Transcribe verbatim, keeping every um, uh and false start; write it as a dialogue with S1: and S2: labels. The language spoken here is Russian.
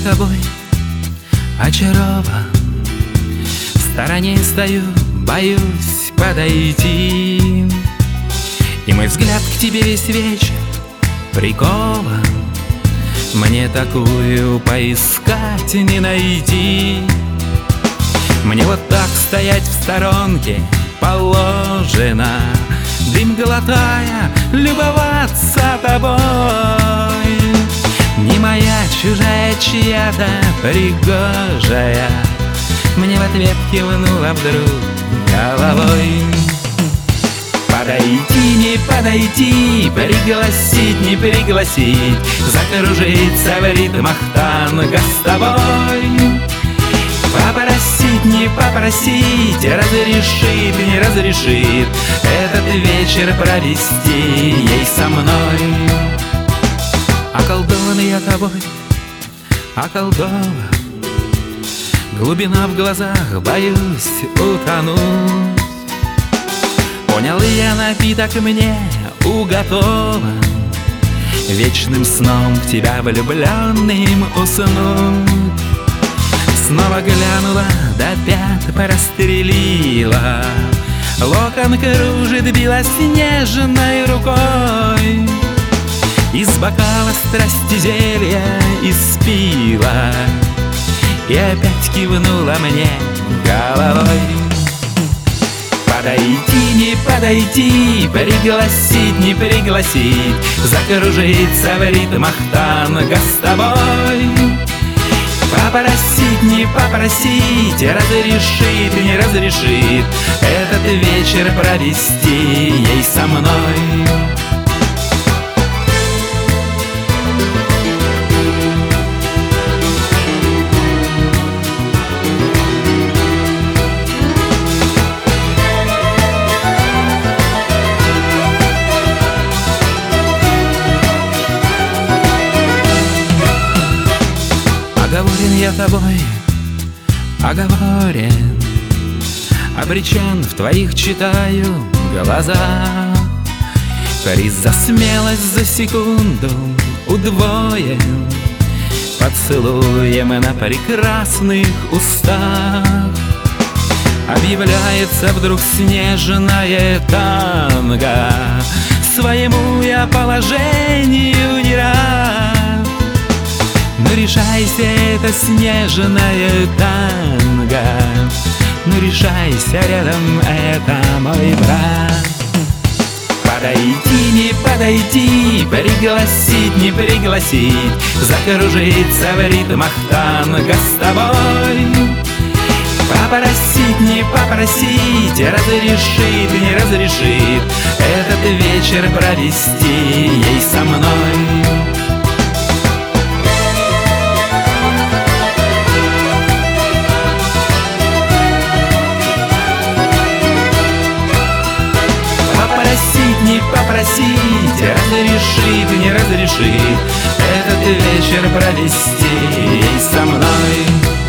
S1: тобой очарован, в стороне стою, боюсь подойти, и мой взгляд к тебе весь вечер прикован. Мне такую поискать не найти. Мне вот так стоять в сторонке положено, дым глотая, любоваться тобой. Не моя, чужая, чья-то пригожая мне в ответ кивнула вдруг головой. Подойти, не подойти, пригласить, не пригласить, закружиться в ритмах танго с тобой. Попросить, не попросить, разрешит, не разрешит этот вечер провести ей со мной. Околдован я тобой, околдован, глубина в глазах, боюсь утонуть. Понял я, напиток мне уготован, вечным сном к тебя влюбленным уснуть. Снова глянула, до пят прострелила, локон кружит белоснежной рукой. Из бокала страсти зелья испила и опять кивнула мне головой. Подойти, не подойти, пригласить, не пригласить, закружиться в ритмах танго с тобой. Попросить, не попросить, разрешит, не разрешит этот вечер провести ей со мной. Оговорен я тобой, оговорен, обречен в твоих читаю глазах. Приз за смелость за секунду удвоен поцелуем на прекрасных устах. Объявляется вдруг снежное танго, своему я положению не рад. Ну решайся, это снежное танго, ну решайся, рядом это мой брат. Подойти, не подойти, пригласить, не пригласить, закружиться в ритмах танго с тобой. Попросить, не попросить, разрешит, не разрешит этот вечер провести ей со мной. Не попросить, разрешит, не разрешит этот вечер провести ей со мной.